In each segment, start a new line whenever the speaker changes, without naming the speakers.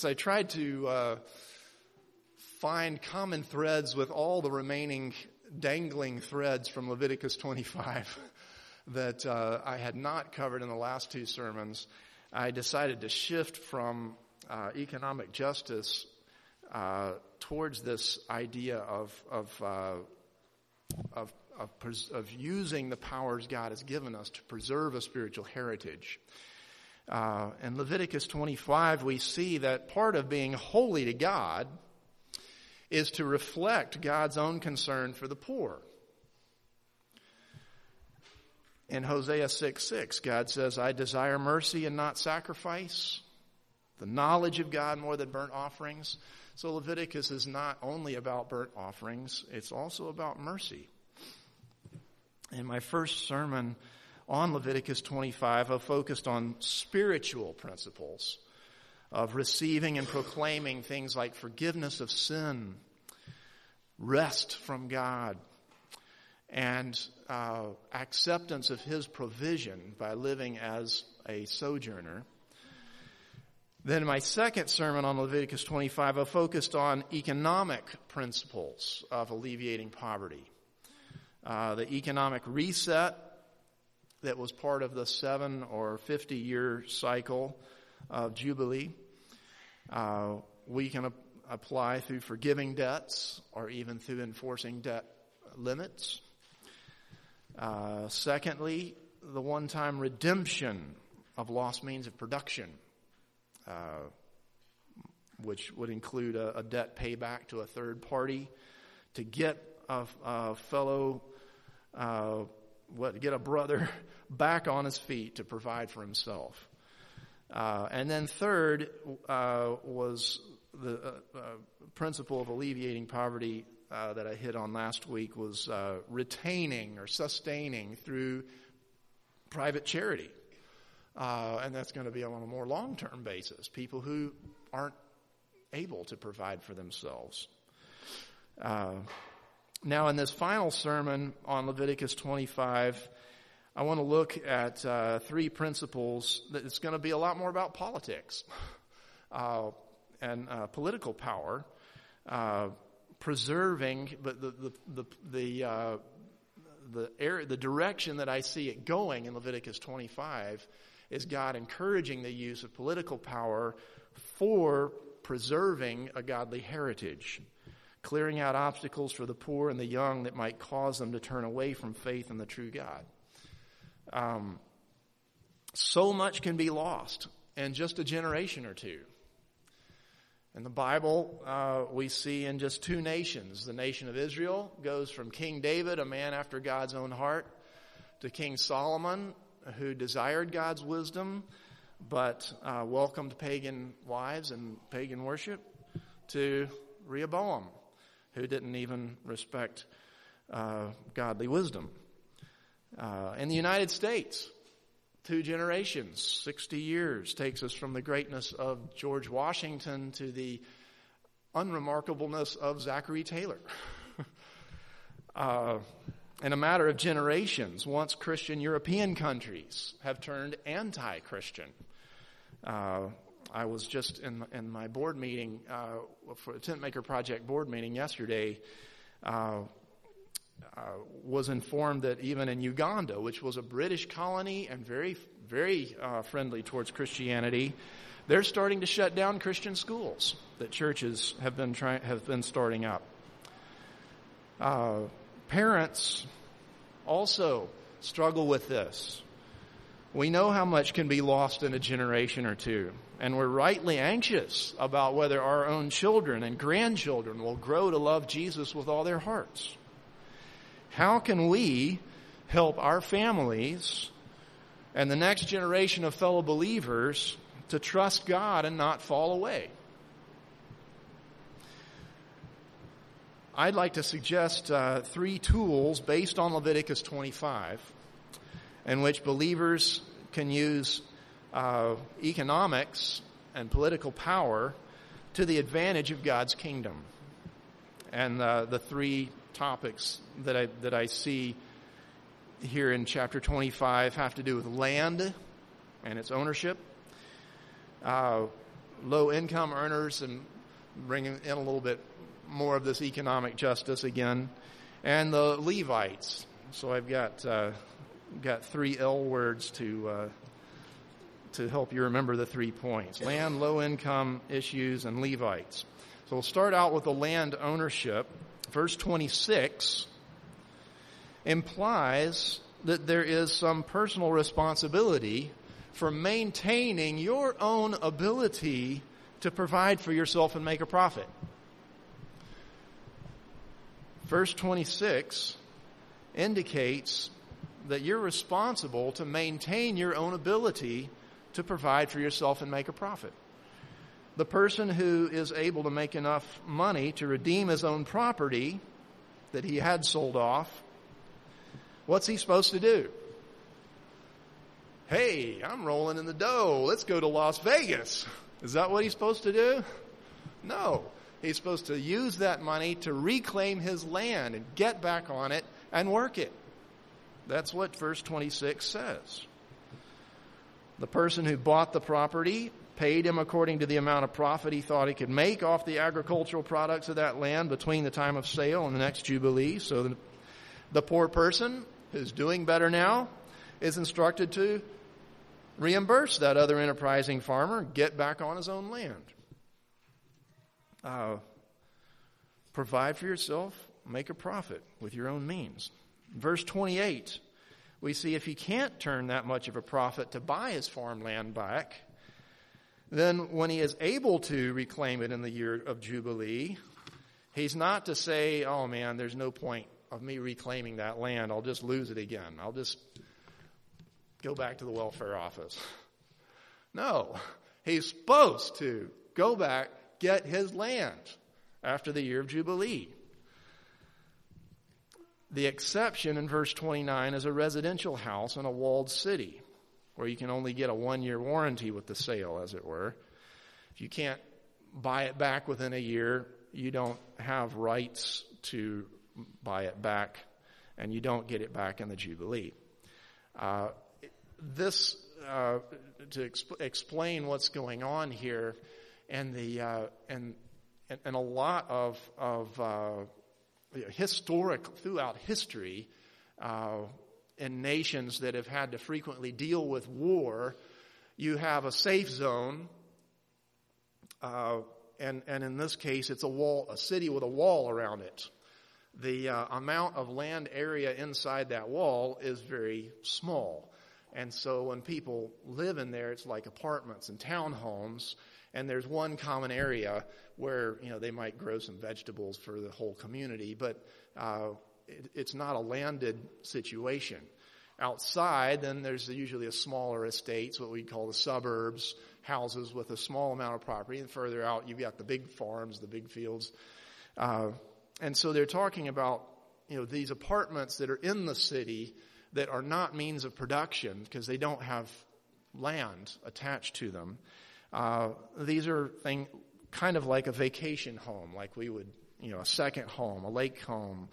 I tried to find common threads with all the remaining dangling threads from Leviticus 25 that I had not covered in the last two sermons. I decided to shift from economic justice towards this idea of using the powers God has given us to preserve a spiritual heritage. In Leviticus 25, we see that part of being holy to God is to reflect God's own concern for the poor. In Hosea 6:6, God says, I desire mercy and not sacrifice, the knowledge of God more than burnt offerings. So Leviticus is not only about burnt offerings, it's also about mercy. In my first sermon on Leviticus 25, I focused on spiritual principles of receiving and proclaiming things like forgiveness of sin, rest from God, and acceptance of His provision by living as a sojourner. Then my second sermon on Leviticus 25, I focused on economic principles of alleviating poverty. The economic reset that was part of the 7 or 50-year cycle of Jubilee. We can apply through forgiving debts or even through enforcing debt limits. Secondly, the one-time redemption of lost means of production, which would include a debt payback to a third party to get a fellow get a brother back on his feet to provide for himself. And then third was the principle of alleviating poverty that I hit on last week was retaining or sustaining through private charity. And that's going to be on a more long-term basis. People who aren't able to provide for themselves. Now, in this final sermon on Leviticus 25, I want to look at 3 principles that it's going to be a lot more about politics and political power, preserving, but the direction that I see it going in Leviticus 25 is God encouraging the use of political power for preserving a godly heritage, clearing out obstacles for the poor and the young that might cause them to turn away from faith in the true God. So much can be lost in just a generation or two. In the Bible, we see in just 2 nations. The nation of Israel goes from King David, a man after God's own heart, to King Solomon, who desired God's wisdom, but welcomed pagan wives and pagan worship, to Rehoboam, who didn't even respect godly wisdom. In the United States, 2 generations, 60 years, takes us from the greatness of George Washington to the unremarkableness of Zachary Taylor. In a matter of generations, once Christian European countries have turned anti-Christian. I was just in my board meeting, for the Tent Maker Project board meeting yesterday, was informed that even in Uganda, which was a British colony and very, very friendly towards Christianity, they're starting to shut down Christian schools that churches have been starting up. Parents also struggle with this. We know how much can be lost in a generation or two, and we're rightly anxious about whether our own children and grandchildren will grow to love Jesus with all their hearts. How can we help our families and the next generation of fellow believers to trust God and not fall away? I'd like to suggest 3 tools based on Leviticus 25 in which believers can use economics and political power to the advantage of God's kingdom. And the 3 topics that I see here in chapter 25 have to do with land and its ownership, low-income earners, and bringing in a little bit more of this economic justice again, and the Levites. So I've got 3 L words to help you remember the 3 points: land, low-income issues, and Levites. So we'll start out with the land ownership. Verse 26 implies that there is some personal responsibility for maintaining your own ability to provide for yourself and make a profit. Verse 26 indicates that you're responsible to maintain your own ability to provide for yourself and make a profit. The person who is able to make enough money to redeem his own property that he had sold off, what's he supposed to do? Hey, I'm rolling in the dough. Let's go to Las Vegas. Is that what he's supposed to do? No. He's supposed to use that money to reclaim his land and get back on it and work it. That's what verse 26 says. The person who bought the property paid him according to the amount of profit he thought he could make off the agricultural products of that land between the time of sale and the next Jubilee. So the poor person who's doing better now is instructed to reimburse that other enterprising farmer, get back on his own land. Provide for yourself, make a profit with your own means. Verse 28, we see if he can't turn that much of a profit to buy his farmland back, then when he is able to reclaim it in the year of Jubilee, he's not to say, oh man, there's no point of me reclaiming that land. I'll just lose it again. I'll just go back to the welfare office. No, he's supposed to go back, get his land after the year of Jubilee. The exception in verse 29 is a residential house in a walled city, where you can only get a 1-year warranty with the sale, as it were. If you can't buy it back within a year, you don't have rights to buy it back, and you don't get it back in the Jubilee. To explain what's going on here, and a lot of throughout history, in nations that have had to frequently deal with war, you have a safe zone, and in this case, it's a city with a wall around it. The amount of land area inside that wall is very small. And so when people live in there, it's like apartments and townhomes, and there's one common area where, they might grow some vegetables for the whole community, but it's not a landed situation. Outside, then there's usually a smaller estates, what we call the suburbs, houses with a small amount of property, and further out you've got the big farms, the big fields. And so they're talking about, these apartments that are in the city that are not means of production because they don't have land attached to them. These are kind of like a vacation home, like we would, a second home, a lake home,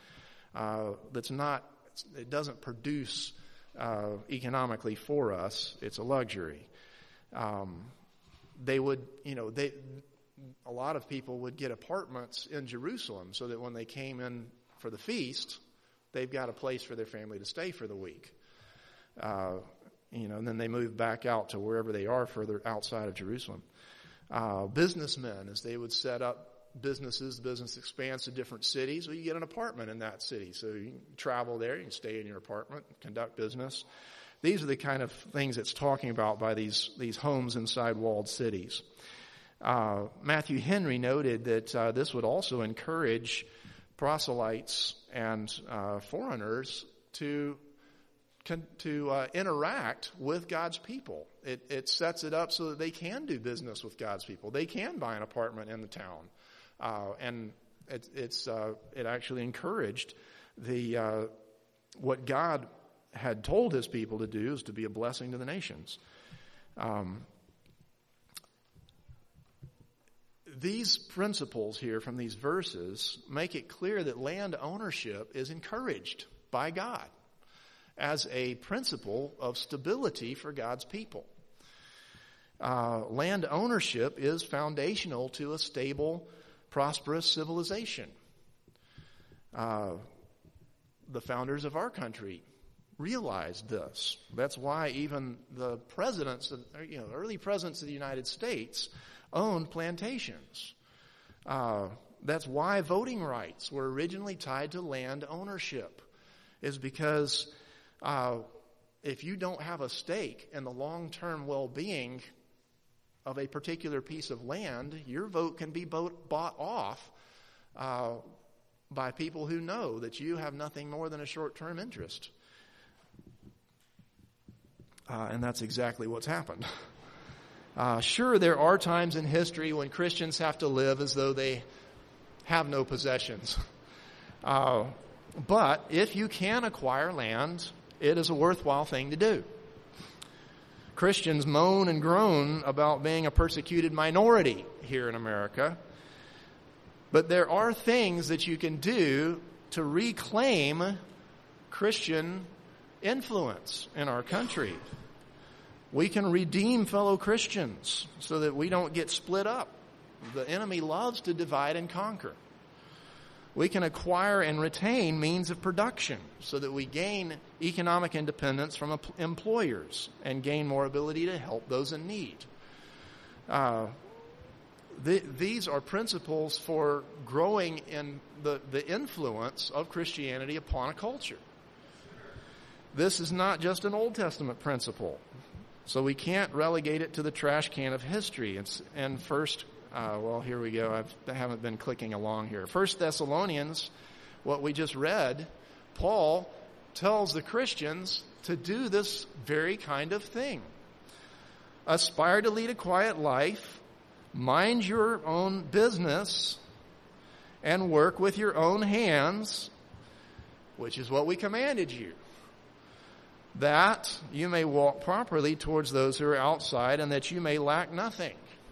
it doesn't produce economically for us. It's a luxury. A lot of people would get apartments in Jerusalem so that when they came in for the feast, they've got a place for their family to stay for the week. And then they move back out to wherever they are further outside of Jerusalem. Businessmen, as they would set up businesses, the business expands to different cities. Well, you get an apartment in that city. So you can travel there, you can stay in your apartment, conduct business. These are the kind of things it's talking about by these homes inside walled cities. Matthew Henry noted that this would also encourage proselytes and foreigners to interact with God's people. It sets it up so that they can do business with God's people. They can buy an apartment in the town, and it actually encouraged what God had told His people to do is to be a blessing to the nations. These principles here from these verses make it clear that land ownership is encouraged by God as a principle of stability for God's people. land ownership is foundational to a stable, prosperous civilization. The founders of our country realized this. That's why even the presidents, early presidents of the United States owned plantations. That's why voting rights were originally tied to land ownership, is because if you don't have a stake in the long-term well-being of a particular piece of land, your vote can be bought off by people who know that you have nothing more than a short-term interest. And that's exactly what's happened. Sure, there are times in history when Christians have to live as though they have no possessions. But if you can acquire land, it is a worthwhile thing to do. Christians moan and groan about being a persecuted minority here in America. But there are things that you can do to reclaim Christian influence in our country. We can redeem fellow Christians so that we don't get split up. The enemy loves to divide and conquer. We can acquire and retain means of production so that we gain economic independence from employers and gain more ability to help those in need. These are principles for growing in the influence of Christianity upon a culture. This is not just an Old Testament principle, so we can't relegate it to the trash can of history. And first, here we go. I haven't been clicking along here. 1 Thessalonians, what we just read, Paul tells the Christians to do this very kind of thing. Aspire to lead a quiet life, mind your own business, and work with your own hands, which is what we commanded you, that you may walk properly towards those who are outside and that you may lack nothing.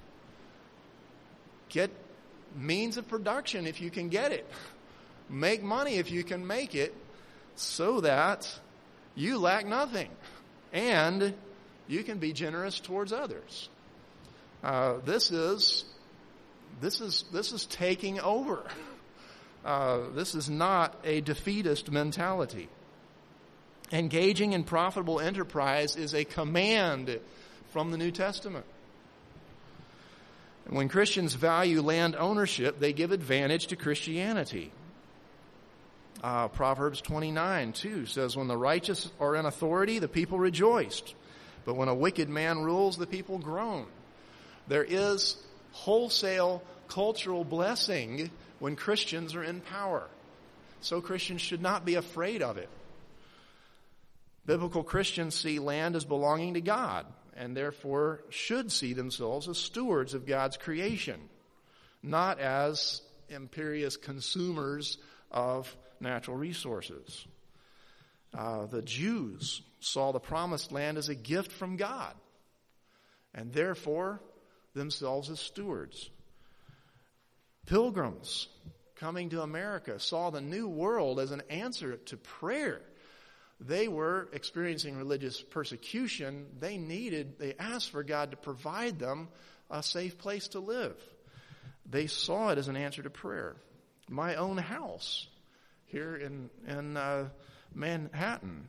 Get means of production if you can get it. Make money if you can make it, so that you lack nothing and you can be generous towards others. This is taking over. This is not a defeatist mentality. Engaging in profitable enterprise is a command from the New Testament. When Christians value land ownership, they give advantage to Christianity. Proverbs 29:2 says, when the righteous are in authority, the people rejoiced. But when a wicked man rules, the people groan. There is wholesale cultural blessing when Christians are in power. So Christians should not be afraid of it. Biblical Christians see land as belonging to God, and therefore should see themselves as stewards of God's creation, not as imperious consumers of natural resources. The Jews saw the promised land as a gift from God, and therefore themselves as stewards. Pilgrims coming to America saw the new world as an answer to prayer. They were experiencing religious persecution. They asked for God to provide them a safe place to live. They saw it as an answer to prayer. My own house here in Manhattan,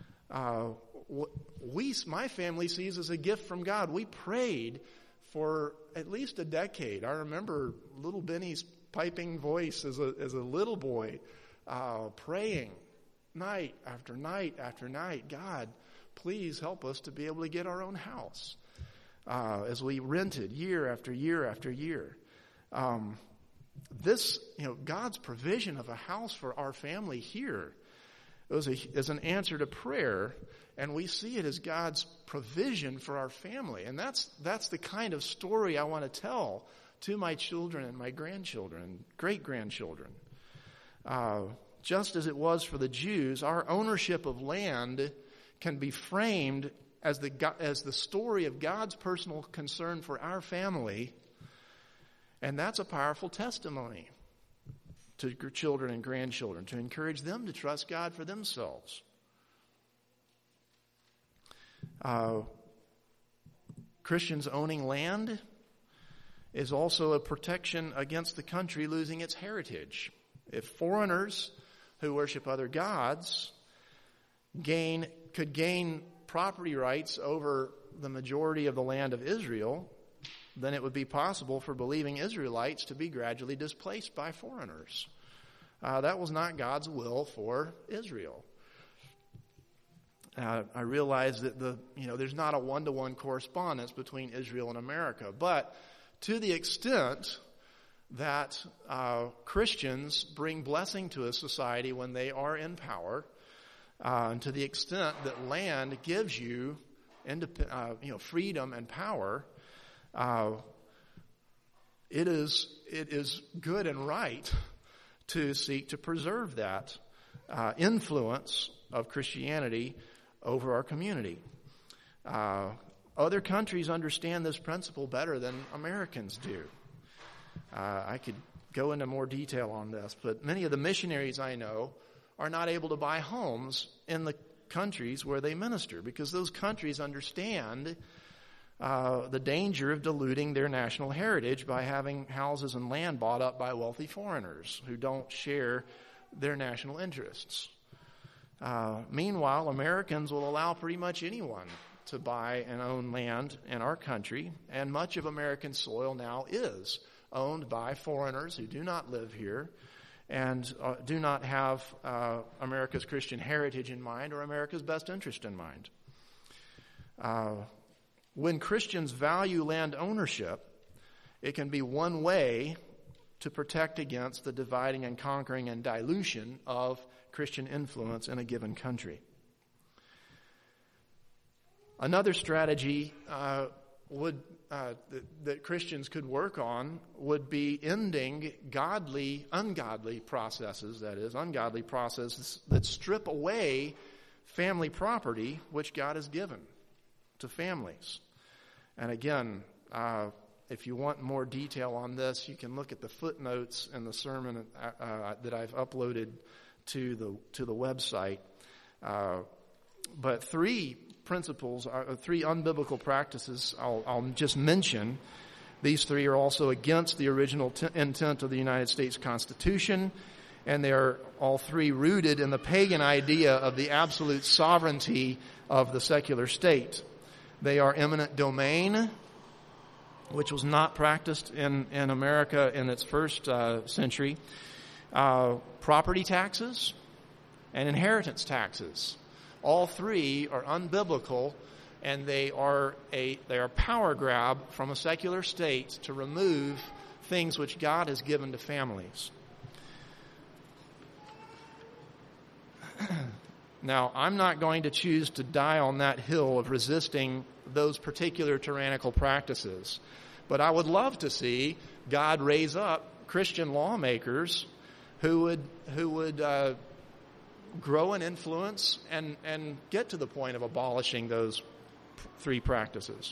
my family sees as a gift from God. We prayed for at least a decade. I remember little Benny's piping voice as a little boy, praying night after night after night. God, please help us to be able to get our own house. As we rented year after year after year. God's provision of a house for our family here is an answer to prayer, and we see it as God's provision for our family. And that's the kind of story I want to tell to my children and my grandchildren and great-grandchildren. Just as it was for the Jews, our ownership of land can be framed as the story of God's personal concern for our family, and that's a powerful testimony to children and grandchildren, to encourage them to trust God for themselves. Christians owning land is also a protection against the country losing its heritage. If foreigners who worship other gods could gain property rights over the majority of the land of Israel, then it would be possible for believing Israelites to be gradually displaced by foreigners. That was not God's will for Israel. I realize that there's not a one-to-one correspondence between Israel and America, but to the extent that Christians bring blessing to a society when they are in power, and to the extent that land gives you freedom and power, it is good and right to seek to preserve that influence of Christianity over our community. Other countries understand this principle better than Americans do. I could go into more detail on this, but many of the missionaries I know are not able to buy homes in the countries where they minister because those countries understand the danger of diluting their national heritage by having houses and land bought up by wealthy foreigners who don't share their national interests. Meanwhile, Americans will allow pretty much anyone to buy and own land in our country, and much of American soil now is owned by foreigners who do not live here and do not have America's Christian heritage in mind or America's best interest in mind. When Christians value land ownership, it can be one way to protect against the dividing and conquering and dilution of Christian influence in a given country. Another strategy that Christians could work on would be ending ungodly processes that strip away family property which God has given to families. And again, if you want more detail on this, you can look at the footnotes in the sermon that I've uploaded to the website. But three unbiblical practices I'll just mention. These three are also against the original intent of the United States Constitution, and they are all three rooted in the pagan idea of the absolute sovereignty of the secular state. They are eminent domain, which was not practiced in America in its first century, property taxes, and inheritance taxes. All three are unbiblical, and they are a power grab from a secular state to remove things which God has given to families. Now, I'm not going to choose to die on that hill of resisting those particular tyrannical practices, but I would love to see God raise up Christian lawmakers who would grow in influence and get to the point of abolishing those three practices.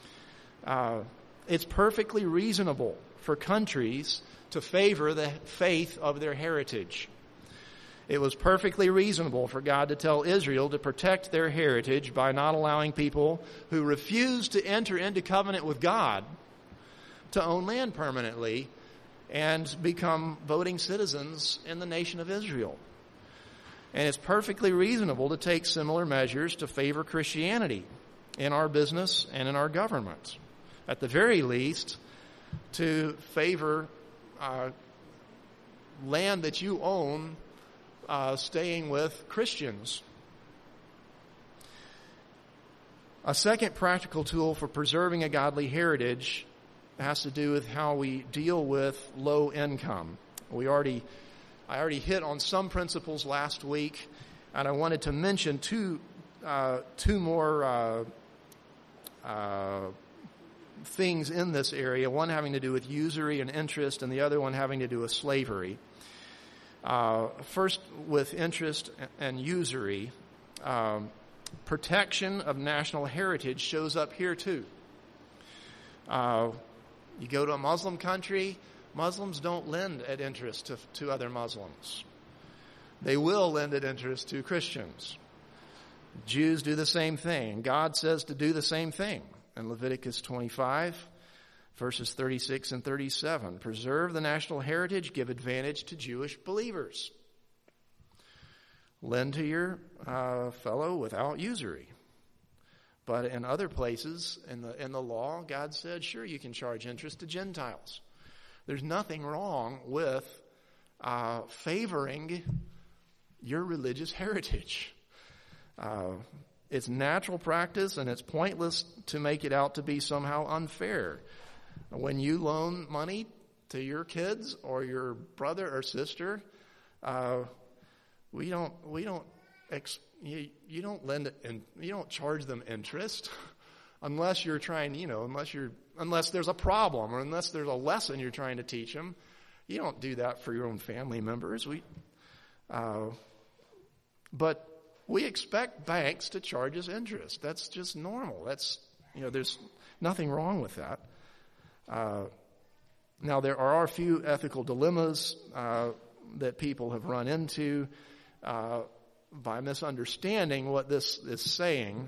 It's perfectly reasonable for countries to favor the faith of their heritage. It was perfectly reasonable for God to tell Israel to protect their heritage by not allowing people who refuse to enter into covenant with God to own land permanently and become voting citizens in the nation of Israel. And it's perfectly reasonable to take similar measures to favor Christianity in our business and in our government. At the very least, to favor land that you own staying with Christians. A second practical tool for preserving a godly heritage has to do with how we deal with low income. I already hit on some principles last week, and I wanted to mention two more things in this area, one having to do with usury and interest, and the other one having to do with slavery. First, with interest and usury, protection of national heritage shows up here too. You go to a Muslim country, Muslims don't lend at interest to other Muslims. They will lend at interest to Christians. Jews do the same thing. God says to do the same thing. in Leviticus 25, verses 36 and 37. Preserve the national heritage, give advantage to Jewish believers. Lend to your fellow without usury. But in other places in the law, God said, sure, you can charge interest to Gentiles. There's nothing wrong with favoring your religious heritage. It's natural practice, and it's pointless to make it out to be somehow unfair. When you loan money to your kids or your brother or sister, you don't lend it, and you don't charge them interest unless you're trying, unless there's a problem or unless there's a lesson you're trying to teach them. You don't do that for your own family members. But we expect banks to charge us interest. That's just normal. There's nothing wrong with that. Now, there are a few ethical dilemmas that people have run into by misunderstanding what this is saying.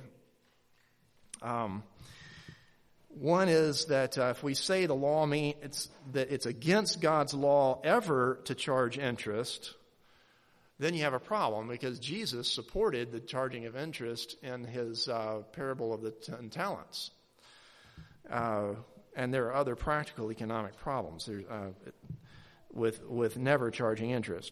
One is that if we say the law means that it's against God's law ever to charge interest, then you have a problem, because Jesus supported the charging of interest in his parable of the 10 talents. And there are other practical economic problems with never charging interest.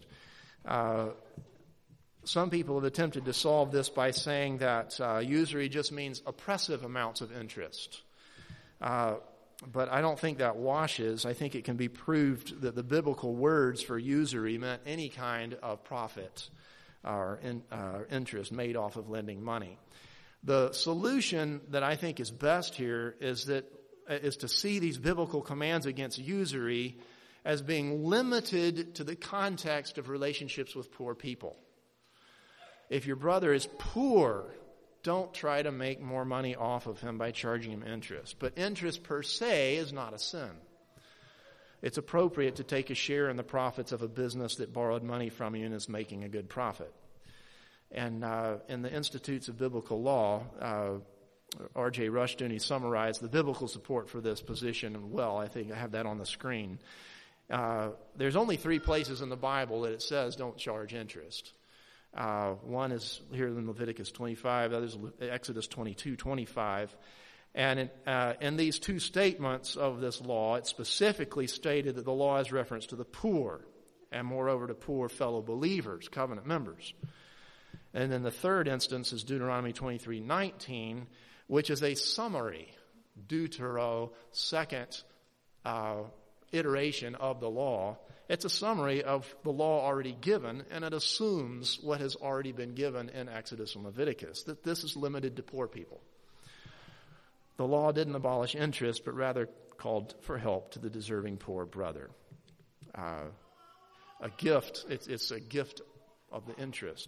Some people have attempted to solve this by saying that usury just means oppressive amounts of interest. But I don't think that washes. I think it can be proved that the biblical words for usury meant any kind of profit or interest made off of lending money. The solution that I think is best here is to see these biblical commands against usury as being limited to the context of relationships with poor people. If your brother is poor, don't try to make more money off of him by charging him interest. But interest per se is not a sin. It's appropriate to take a share in the profits of a business that borrowed money from you and is making a good profit. And in the Institutes of Biblical Law, R.J. Rushdoony summarized the biblical support for this position well. I think I have that on the screen. There's only 3 places in the Bible that it says don't charge interest. One is here in Leviticus 25, the other is Exodus 22:25. And in these 2 statements of this law, it specifically stated that the law is reference to the poor, and moreover to poor fellow believers, covenant members. And then the third instance is Deuteronomy 23:19, which is a summary, deutero, second iteration of the law. It's a summary of the law already given, and it assumes what has already been given in Exodus and Leviticus, that this is limited to poor people. The law didn't abolish interest, but rather called for help to the deserving poor brother. A gift, it's a gift of the interest.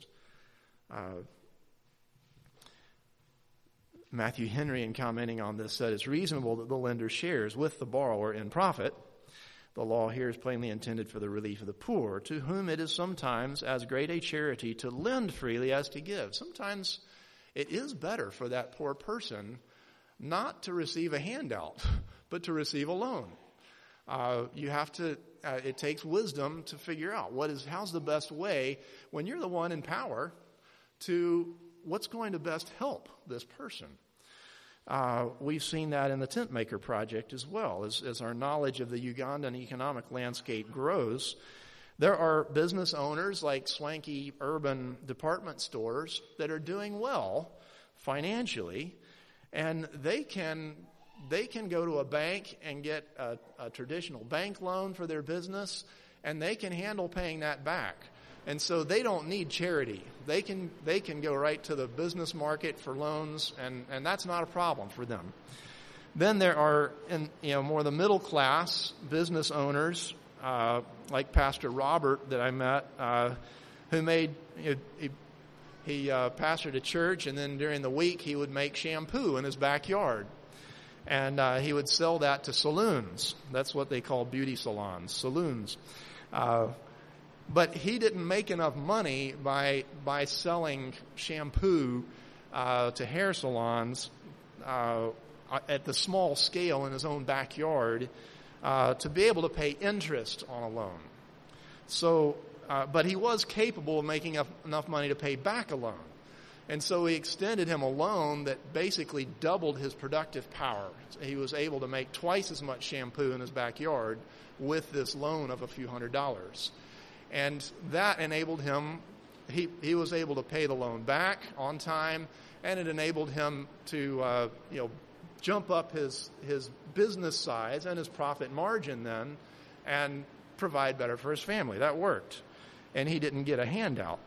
Matthew Henry, in commenting on this, said it's reasonable that the lender shares with the borrower in profit. The law here is plainly intended for the relief of the poor, to whom it is sometimes as great a charity to lend freely as to give. Sometimes it is better for that poor person not to receive a handout, but to receive a loan. It takes wisdom to figure out how's the best way, when you're the one in power, to what's going to best help this person. We've seen that in the Tent Maker Project as well. As our knowledge of the Ugandan economic landscape grows, there are business owners like swanky urban department stores that are doing well financially, and they can go to a bank and get a traditional bank loan for their business, and they can handle paying that back. And so they don't need charity. They can go right to the business market for loans, and that's not a problem for them. Then there are more the middle class business owners, like Pastor Robert that I met, who he pastored a church, and then during the week he would make shampoo in his backyard, and he would sell that to saloons. That's what they call beauty salons, saloons. But he didn't make enough money by selling shampoo to hair salons at the small scale in his own backyard to be able to pay interest on a loan. So, but he was capable of making enough money to pay back a loan. And so he extended him a loan that basically doubled his productive power. He was able to make twice as much shampoo in his backyard with this loan of a few $100s. And that enabled him, he was able to pay the loan back on time, and it enabled him to, jump up his business size and his profit margin then and provide better for his family. That worked. And he didn't get a handout.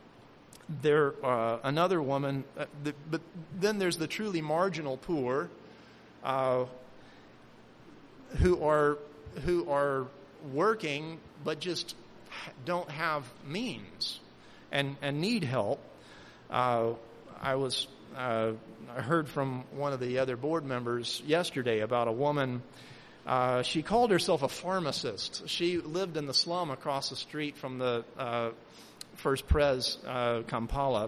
Another woman, but then there's the truly marginal poor who are working but just don't have means and need help. I heard from one of the other board members yesterday about a woman. She called herself a pharmacist. She lived in the slum across the street from the First Pres Kampala.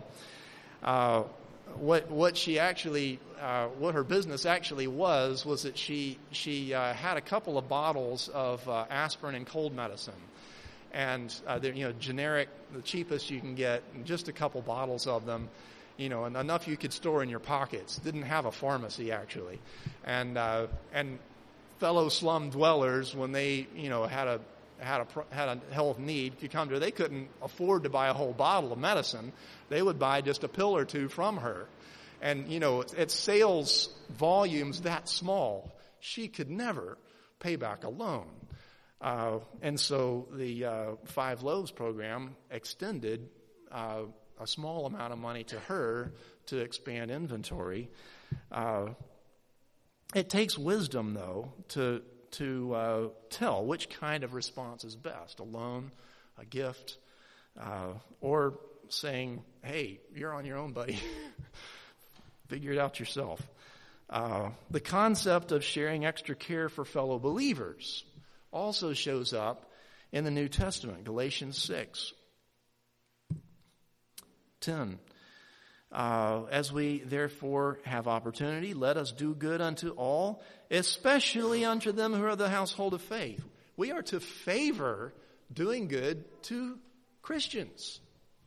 What her business actually was that she had a couple of bottles of aspirin and cold medicine, and they're generic, the cheapest you can get, just a couple bottles of them, and enough you could store in your pockets. Didn't have a pharmacy actually, and fellow slum dwellers, when they had a health need, could come to her. They couldn't afford to buy a whole bottle of medicine. They would buy just a pill or two from her. And, at sales volumes that small, she could never pay back a loan. And so the Five Loaves program extended a small amount of money to her to expand inventory. It takes wisdom, though, to tell which kind of response is best: a loan, a gift, or saying, "Hey, you're on your own, buddy. Figure it out yourself." The concept of sharing extra care for fellow believers also shows up in the New Testament. Galatians 6:10. As we therefore have opportunity, let us do good unto all, especially unto them who are the household of faith. We are to favor doing good to Christians.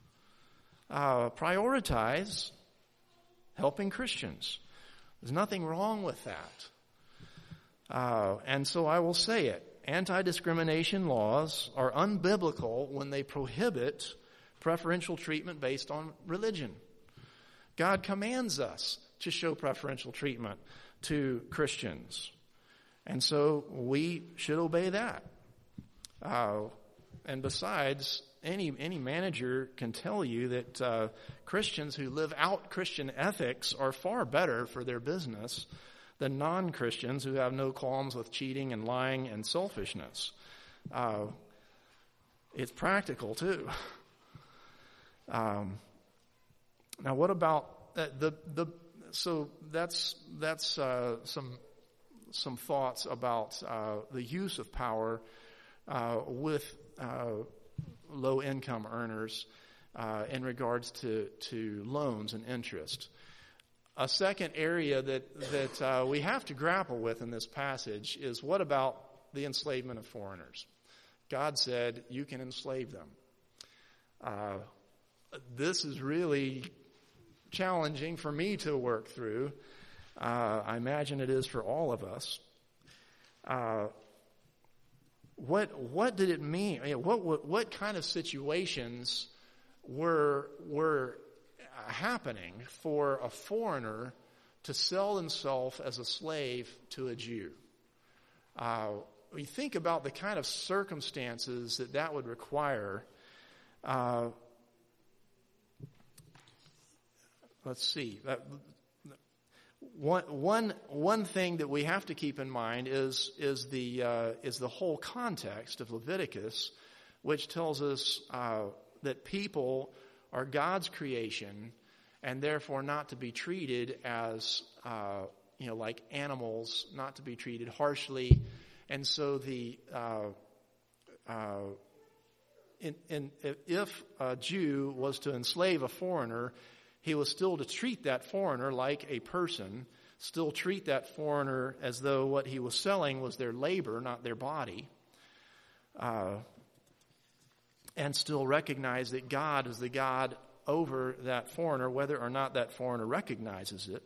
Prioritize helping Christians. There's nothing wrong with that. And so I will say it. Anti-discrimination laws are unbiblical when they prohibit preferential treatment based on religion. God commands us to show preferential treatment to Christians. And so we should obey that. And besides, any manager can tell you that Christians who live out Christian ethics are far better for their business than non-Christians who have no qualms with cheating and lying and selfishness. It's practical too. Now, what about so that's some thoughts about the use of power with low income earners in regards to loans and interest. A second area that we have to grapple with in this passage is, what about the enslavement of foreigners? God said you can enslave them. This is really challenging for me to work through. I imagine it is for all of us. What did it mean? What kind of situations were happening for a foreigner to sell himself as a slave to a Jew? We think about the kind of circumstances that would require. Let's see. One thing that we have to keep in mind is the whole context of Leviticus, which tells us that people are God's creation and therefore not to be treated as like animals, not to be treated harshly. And so if a Jew was to enslave a foreigner, he was still to treat that foreigner like a person, still treat that foreigner as though what he was selling was their labor, not their body, and still recognize that God is the God over that foreigner, whether or not that foreigner recognizes it.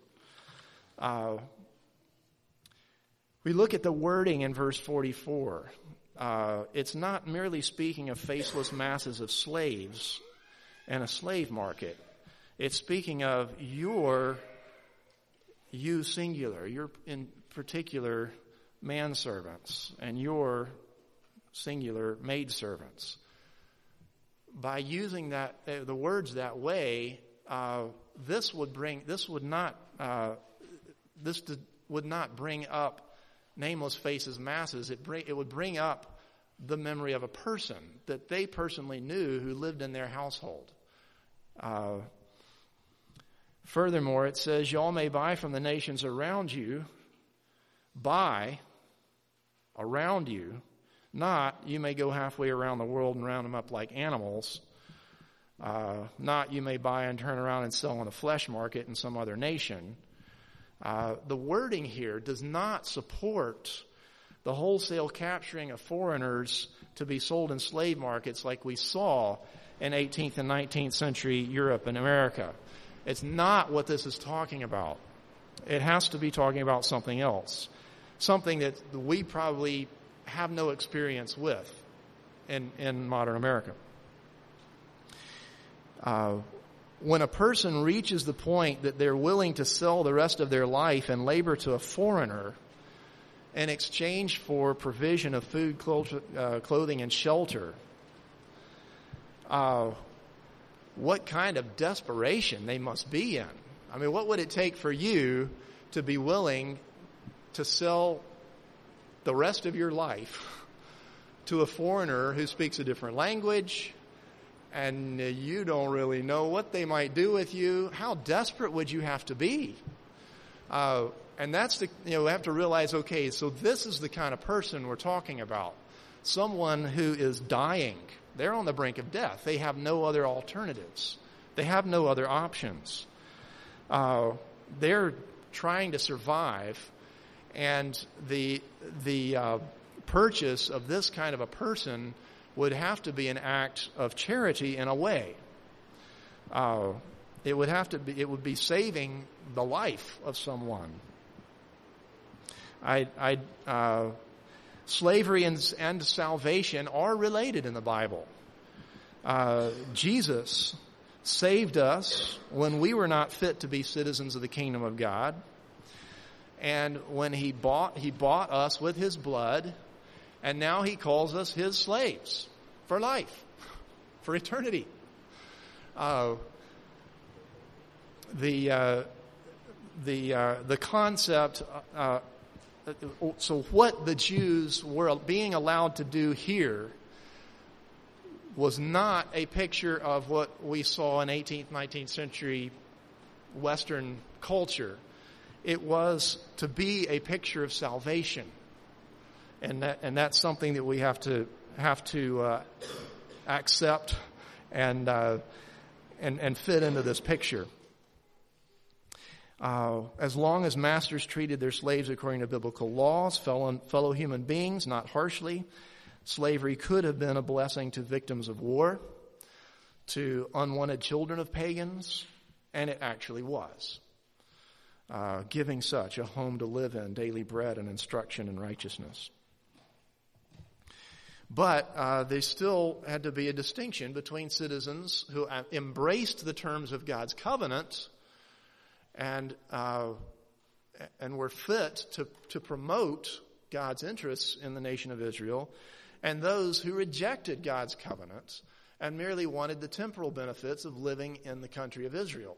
We look at the wording in verse 44. It's not merely speaking of faceless masses of slaves and a slave market. It's speaking of you singular, your in particular manservants, and your singular maidservants. By using that the words that way, this would not bring up nameless faces, masses. It would bring up the memory of a person that they personally knew who lived in their household. Furthermore, it says, y'all may buy from the nations around you, not you may go halfway around the world and round them up like animals, not you may buy and turn around and sell on the flesh market in some other nation. The wording here does not support the wholesale capturing of foreigners to be sold in slave markets like we saw in 18th and 19th century Europe and America. It's not what this is talking about. It has to be talking about something else, something that we probably have no experience with in modern America. When a person reaches the point that they're willing to sell the rest of their life and labor to a foreigner in exchange for provision of food, clothing, and shelter, what kind of desperation they must be in. I mean, what would it take for you to be willing to sell the rest of your life to a foreigner who speaks a different language, and you don't really know what they might do with you? How desperate would you have to be? And that's we have to realize, okay, so this is the kind of person we're talking about. Someone who is dying. They're on the brink of death. They have no other alternatives. They have no other options. They're trying to survive, and the purchase of this kind of a person would have to be an act of charity in a way. It would be saving the life of someone. Slavery and salvation are related in the Bible. Jesus saved us when we were not fit to be citizens of the kingdom of God. And when he bought us with his blood, and now he calls us his slaves for life, for eternity. The concept. So what the Jews were being allowed to do here was not a picture of what we saw in 18th, 19th century Western culture. It was to be a picture of salvation, and that's something that we have to accept and fit into this picture. As long as masters treated their slaves according to biblical laws, fellow human beings, not harshly, slavery could have been a blessing to victims of war, to unwanted children of pagans, and it actually was. Giving such a home to live in, daily bread and instruction in righteousness. But there still had to be a distinction between citizens who embraced the terms of God's covenant and were fit to promote God's interests in the nation of Israel, and those who rejected God's covenant and merely wanted the temporal benefits of living in the country of Israel.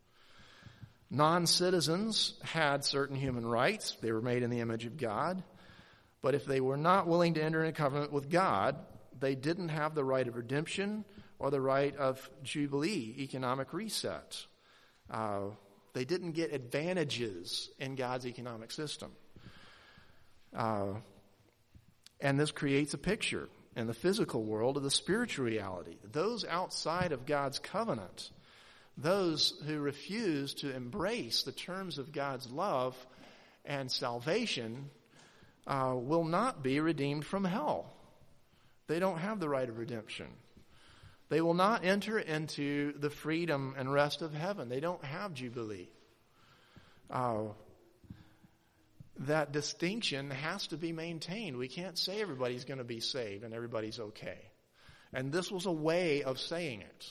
Non-citizens had certain human rights. They were made in the image of God. But if they were not willing to enter into covenant with God, they didn't have the right of redemption or the right of jubilee, economic reset. They didn't get advantages in God's economic system. And this creates a picture in the physical world of the spiritual reality. Those outside of God's covenant, those who refuse to embrace the terms of God's love and salvation will not be redeemed from hell. They don't have the right of redemption. They will not enter into the freedom and rest of heaven. They don't have Jubilee. That distinction has to be maintained. We can't say everybody's going to be saved and everybody's okay. And this was a way of saying it.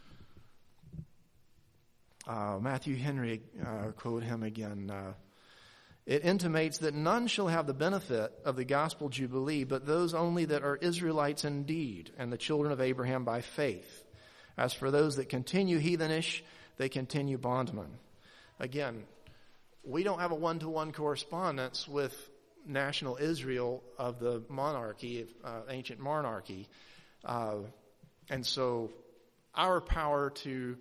Matthew Henry, quote him again, it intimates that none shall have the benefit of the gospel jubilee, but those only that are Israelites indeed, and the children of Abraham by faith. As for those that continue heathenish, they continue bondmen. Again, we don't have a one-to-one correspondence with national Israel of the monarchy, ancient monarchy. And so our power to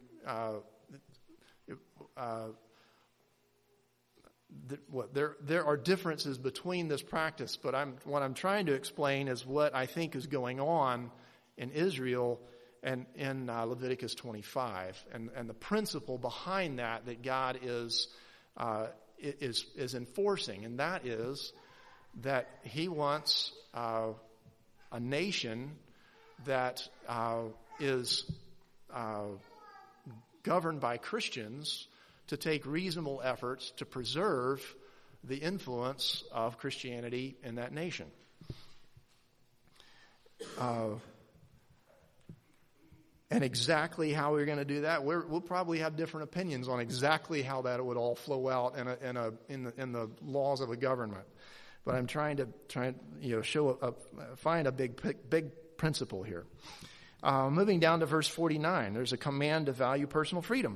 there are differences between this practice, but what I'm trying to explain is what I think is going on in Israel and in Leviticus 25, and the principle behind that God is enforcing, and that is that He wants a nation that is governed by Christians to take reasonable efforts to preserve the influence of Christianity in that nation. And exactly how we're going to do that, we'll probably have different opinions on exactly how that would all flow out in the laws of a government. But I'm trying to find a big principle here. Moving down to verse 49, there's a command to value personal freedom.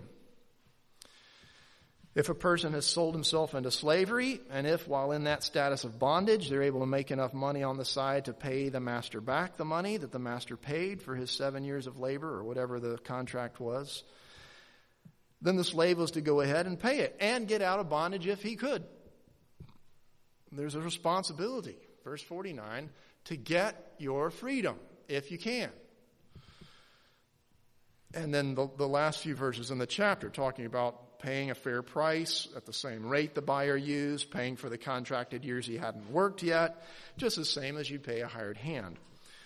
If a person has sold himself into slavery, and if while in that status of bondage, they're able to make enough money on the side to pay the master back the money that the master paid for his 7 years of labor or whatever the contract was, then the slave was to go ahead and pay it and get out of bondage if he could. There's a responsibility, verse 49, to get your freedom if you can. And then the last few verses in the chapter talking about paying a fair price at the same rate the buyer used, paying for the contracted years he hadn't worked yet, just the same as you'd pay a hired hand.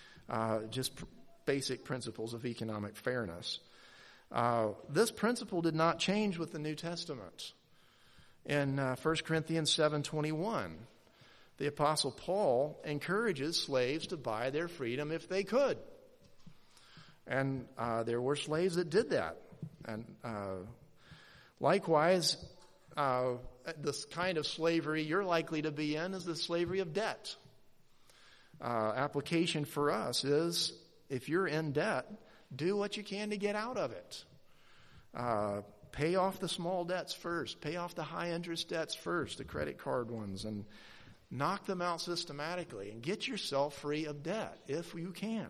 Basic principles of economic fairness. This principle did not change with the New Testament. In 1 Corinthians 7:21, the Apostle Paul encourages slaves to buy their freedom if they could. And there were slaves that did that. And likewise, this kind of slavery you're likely to be in is the slavery of debt. Application for us is, if you're in debt, do what you can to get out of it. Pay off the small debts first. Pay off the high interest debts first, the credit card ones, and knock them out systematically and get yourself free of debt if you can.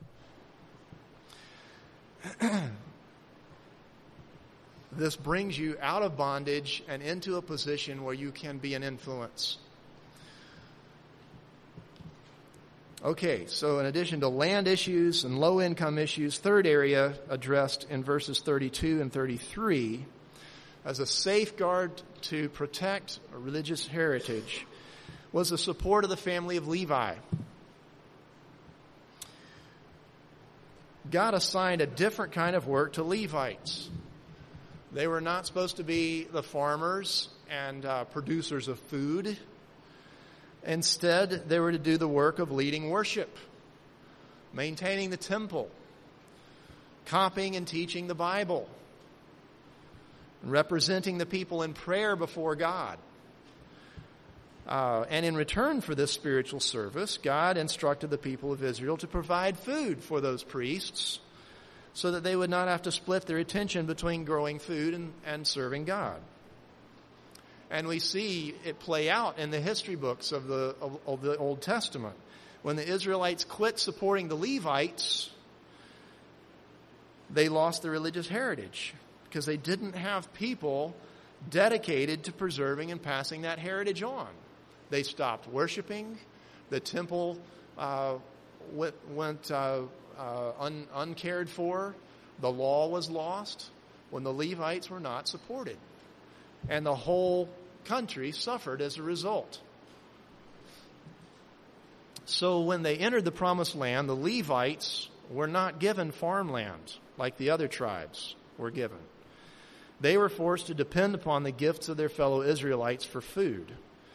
This brings you out of bondage and into a position where you can be an influence. Okay, so in addition to land issues and low-income issues, third area addressed in verses 32 and 33 as a safeguard to protect a religious heritage was the support of the family of Levi. God assigned a different kind of work to Levites. They were not supposed to be the farmers and producers of food. Instead, they were to do the work of leading worship, maintaining the temple, copying and teaching the Bible, representing the people in prayer before God. And in return for this spiritual service, God instructed the people of Israel to provide food for those priests so that they would not have to split their attention between growing food and serving God. And we see it play out in the history books of the Old Testament. When the Israelites quit supporting the Levites, they lost their religious heritage because they didn't have people dedicated to preserving and passing that heritage on. They stopped worshiping. The temple went uncared for. The law was lost. when the Levites were not supported. And the whole country suffered as a result. So when they entered the promised land, the Levites were not given farmland like the other tribes were given. They were forced to depend upon the gifts of their fellow Israelites for food.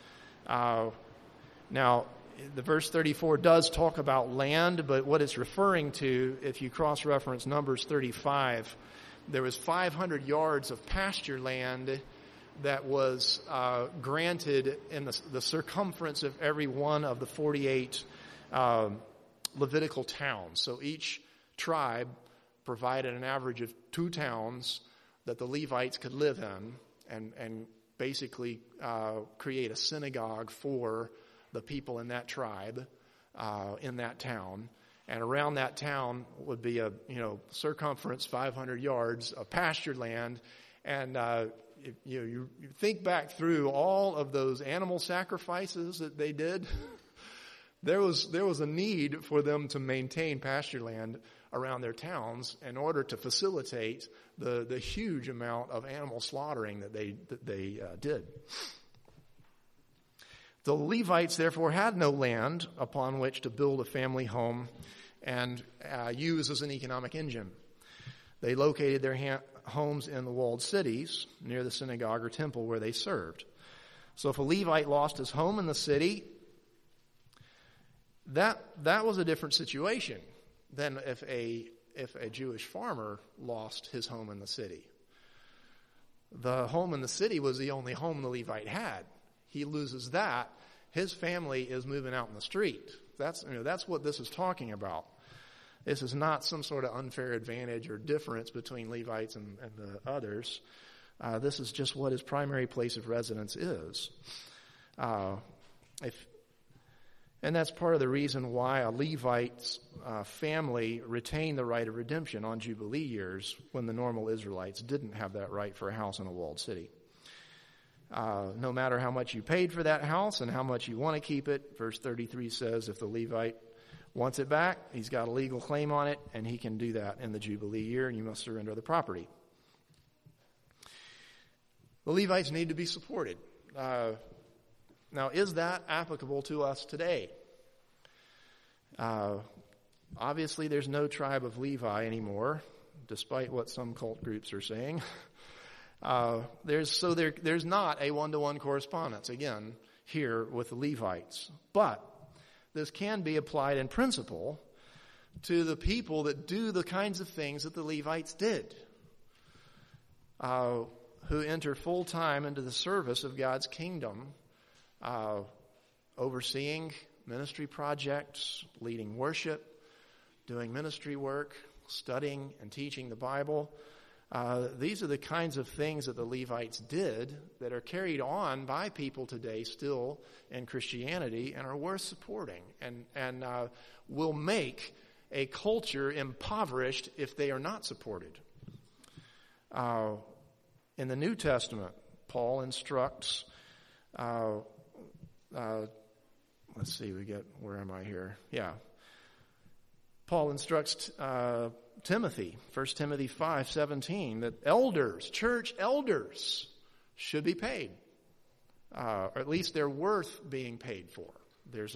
Now, the verse 34 does talk about land, but what it's referring to, if you cross-reference Numbers 35, there was 500 yards of pasture land that was granted in the circumference of every one of the 48 Levitical towns. So each tribe provided an average of 2 towns that the Levites could live in and basically create a synagogue for the people in that tribe, in that town. And around that town would be a, circumference 500 yards of pasture land. And you think back through all of those animal sacrifices that they did. There was a need for them to maintain pasture land around their towns in order to facilitate the huge amount of animal slaughtering that they did. The Levites, therefore, had no land upon which to build a family home and use as an economic engine. They located their homes in the walled cities near the synagogue or temple where they served. So if a Levite lost his home in the city, that was a different situation than if a Jewish farmer lost his home in the city. The home in the city was the only home the Levite had. He loses that, his family is moving out in the street. That's what this is talking about. This is not some sort of unfair advantage or difference between Levites and the others. This is just what his primary place of residence is. And that's part of the reason why a Levite's family retained the right of redemption on Jubilee years when the normal Israelites didn't have that right for a house in a walled city. No matter how much you paid for that house and how much you want to keep it, verse 33 says if the Levite wants it back, he's got a legal claim on it, and he can do that in the Jubilee year, and you must surrender the property. The Levites need to be supported. Now, is that applicable to us today? Obviously, there's no tribe of Levi anymore, despite what some cult groups are saying. There's not a one-to-one correspondence, again, here with the Levites. But this can be applied in principle to the people that do the kinds of things that the Levites did, who enter full-time into the service of God's kingdom, overseeing ministry projects, leading worship, doing ministry work, studying and teaching the Bible. These are the kinds of things that the Levites did that are carried on by people today still in Christianity and are worth supporting and will make a culture impoverished if they are not supported. In the New Testament, Paul instructs, let's see, where am I here? Yeah. Paul instructs Timothy, 1 Timothy 5:17, that elders, church elders, should be paid. Or at least they're worth being paid for. There's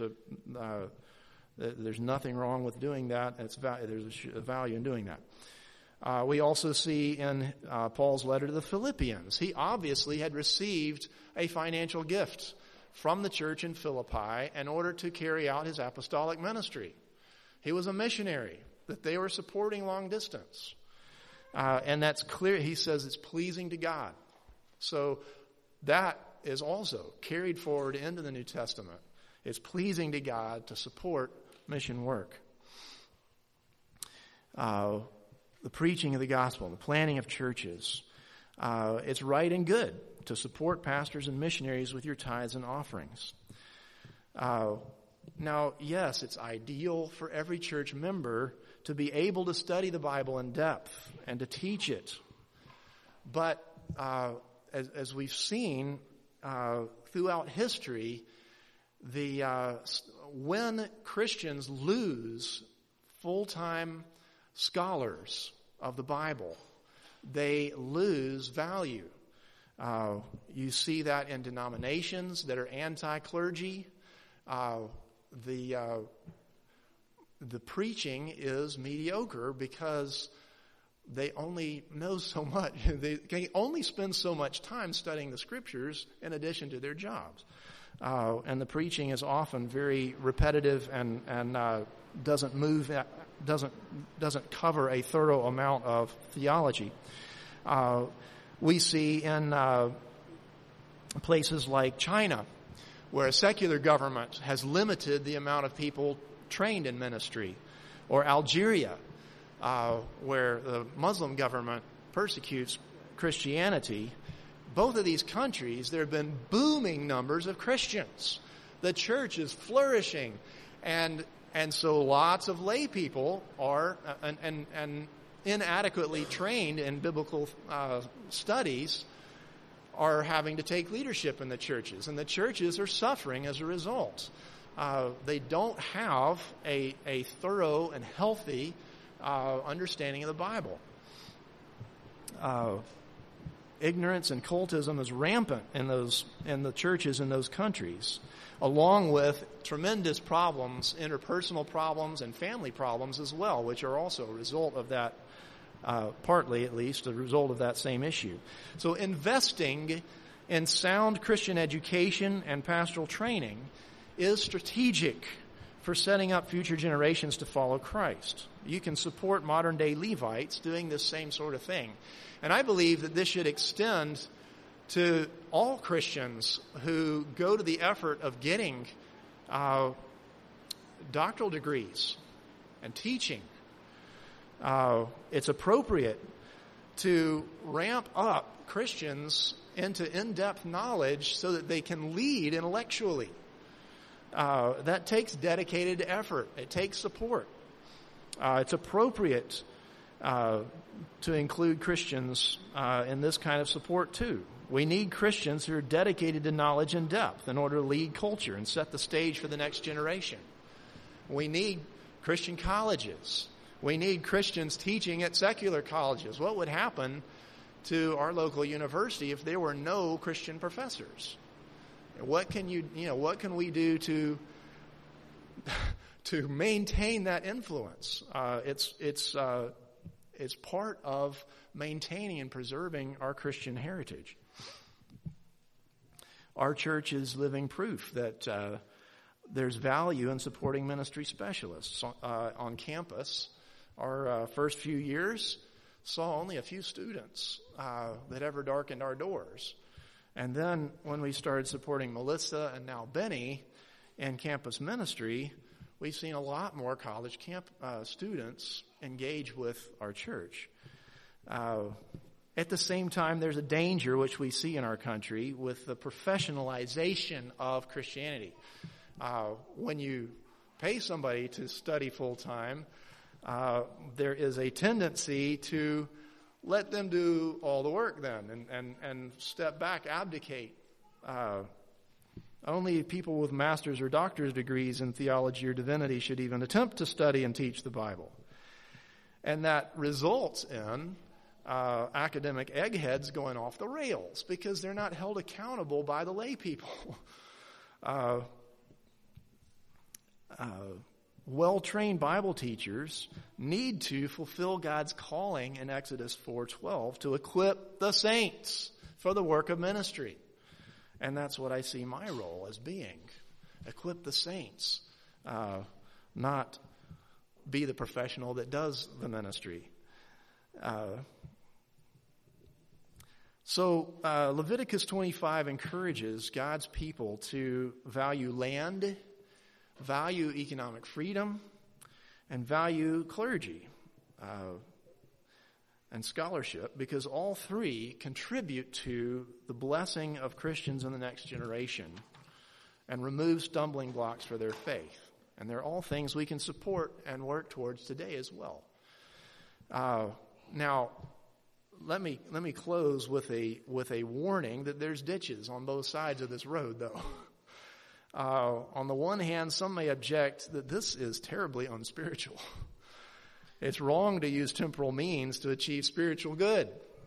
nothing wrong with doing that. There's a value in doing that. We also see in Paul's letter to the Philippians, he obviously had received a financial gift from the church in Philippi in order to carry out his apostolic ministry. He was a missionary that they were supporting long distance. And that's clear. He says it's pleasing to God. So that is also carried forward into the New Testament. It's pleasing to God to support mission work. The preaching of the gospel, the planting of churches. It's right and good to support pastors and missionaries with your tithes and offerings. Now, yes, it's ideal for every church member to be able to study the Bible in depth and to teach it. But as we've seen throughout history, when Christians lose full-time scholars of the Bible, they lose value. You see that in denominations that are anti-clergy. The preaching is mediocre because they only know so much. They can only spend so much time studying the Scriptures in addition to their jobs. And the preaching is often very repetitive and doesn't cover a thorough amount of theology. We see in places like China, where a secular government has limited the amount of people trained in ministry, or Algeria, where the Muslim government persecutes Christianity. Both of these countries, there have been booming numbers of Christians. The church is flourishing, and so lots of lay people are and inadequately trained in biblical studies are having to take leadership in the churches, and the churches are suffering as a result. They don't have a thorough and healthy understanding of the Bible. Ignorance and cultism is rampant in the churches in those countries, along with tremendous problems, interpersonal problems and family problems as well, which are also a result of that, partly at least, a result of that same issue. So investing in sound Christian education and pastoral training is strategic for setting up future generations to follow Christ. You can support modern-day Levites doing this same sort of thing. And I believe that this should extend to all Christians who go to the effort of getting doctoral degrees and teaching. It's appropriate to ramp up Christians into in-depth knowledge so that they can lead intellectually. That takes dedicated effort. It takes support. It's appropriate to include Christians in this kind of support too. We need Christians who are dedicated to knowledge and depth in order to lead culture and set the stage for the next generation. We need Christian colleges. We need Christians teaching at secular colleges. What would happen to our local university if there were no Christian professors? What can we do to maintain that influence? It's part of maintaining and preserving our Christian heritage. Our church is living proof that there's value in supporting ministry specialists on campus. Our first few years saw only a few students that ever darkened our doors. And then when we started supporting Melissa and now Benny in campus ministry, we've seen a lot more college students engage with our church. At the same time, there's a danger which we see in our country with the professionalization of Christianity. When you pay somebody to study full-time, there is a tendency to let them do all the work then and step back, abdicate. Only people with master's or doctor's degrees in theology or divinity should even attempt to study and teach the Bible. And that results in academic eggheads going off the rails because they're not held accountable by the lay people. Well-trained Bible teachers need to fulfill God's calling in Exodus 4:12 to equip the saints for the work of ministry. And that's what I see my role as being. Equip the saints, not be the professional that does the ministry. So Leviticus 25 encourages God's people to value land, value economic freedom, and value clergy and scholarship, because all three contribute to the blessing of Christians in the next generation and remove stumbling blocks for their faith. And they're all things we can support and work towards today as well. Now, let me close with a warning that there's ditches on both sides of this road, though. On the one hand, some may object that this is terribly unspiritual. It's wrong to use temporal means to achieve spiritual good.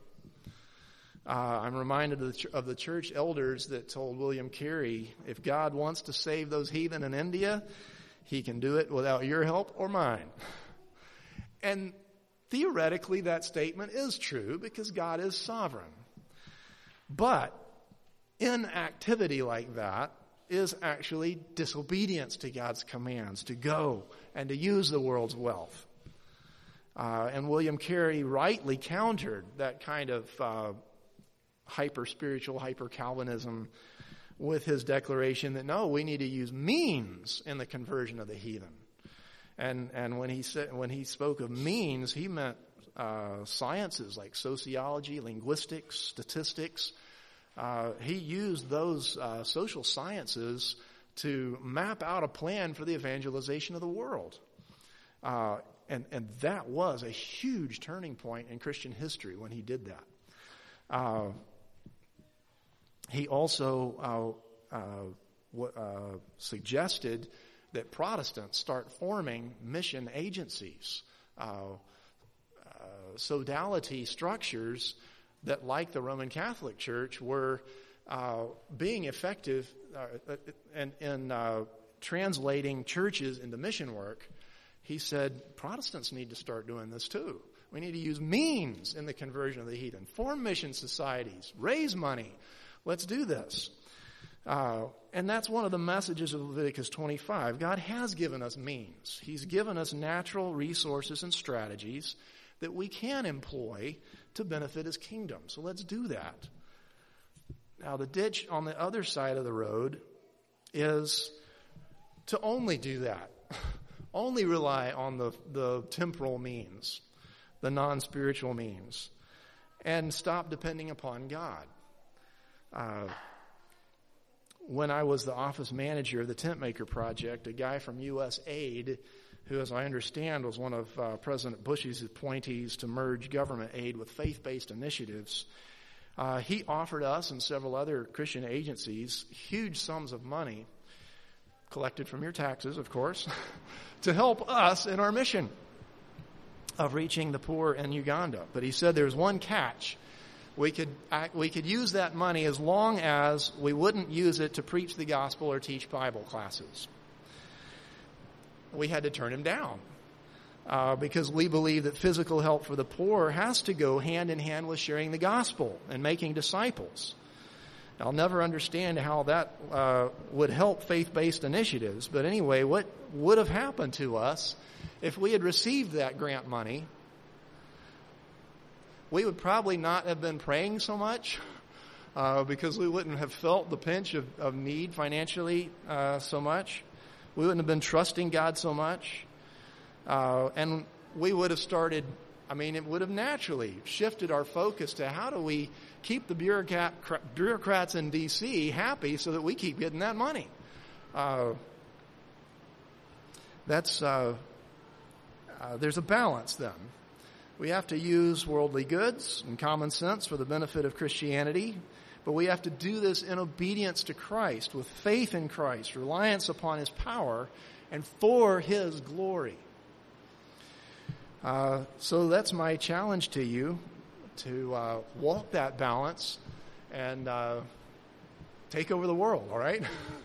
I'm reminded of the church elders that told William Carey, if God wants to save those heathen in India, he can do it without your help or mine. And theoretically, that statement is true because God is sovereign. But inactivity like that is actually disobedience to God's commands to go and to use the world's wealth. And William Carey rightly countered that kind of hyper-spiritual, hyper-Calvinism with his declaration that no, we need to use means in the conversion of the heathen. And when he spoke of means, he meant sciences like sociology, linguistics, statistics. He used those social sciences to map out a plan for the evangelization of the world. And that was a huge turning point in Christian history when he did that. He also suggested that Protestants start forming mission agencies, sodality structures that, like the Roman Catholic Church, were being effective in translating churches into mission work. He said, Protestants need to start doing this too. We need to use means in the conversion of the heathen. Form mission societies. Raise money. Let's do this. And that's one of the messages of Leviticus 25. God has given us means. He's given us natural resources and strategies that we can employ to benefit His kingdom. So let's do that. Now, the ditch on the other side of the road is to only do that. Only rely on the temporal means, the non-spiritual means, and stop depending upon God. When I was the office manager of the Tent Maker Project, a guy from U.S. Aid, who, as I understand, was one of President Bush's appointees to merge government aid with faith-based initiatives, he offered us and several other Christian agencies huge sums of money, collected from your taxes, of course, to help us in our mission of reaching the poor in Uganda. But he said there's one catch. We could use that money as long as we wouldn't use it to preach the gospel or teach Bible classes. We had to turn him down because we believe that physical help for the poor has to go hand in hand with sharing the gospel and making disciples. I'll never understand how that would help faith-based initiatives, but anyway, what would have happened to us if we had received that grant money? We would probably not have been praying so much because we wouldn't have felt the pinch of need financially so much. We wouldn't have been trusting God so much. And we would have started, it would have naturally shifted our focus to how do we keep the bureaucrats in D.C. happy so that we keep getting that money. There's a balance then. We have to use worldly goods and common sense for the benefit of Christianity, but we have to do this in obedience to Christ, with faith in Christ, reliance upon His power, and for His glory. So that's my challenge to you, to walk that balance and take over the world, all right?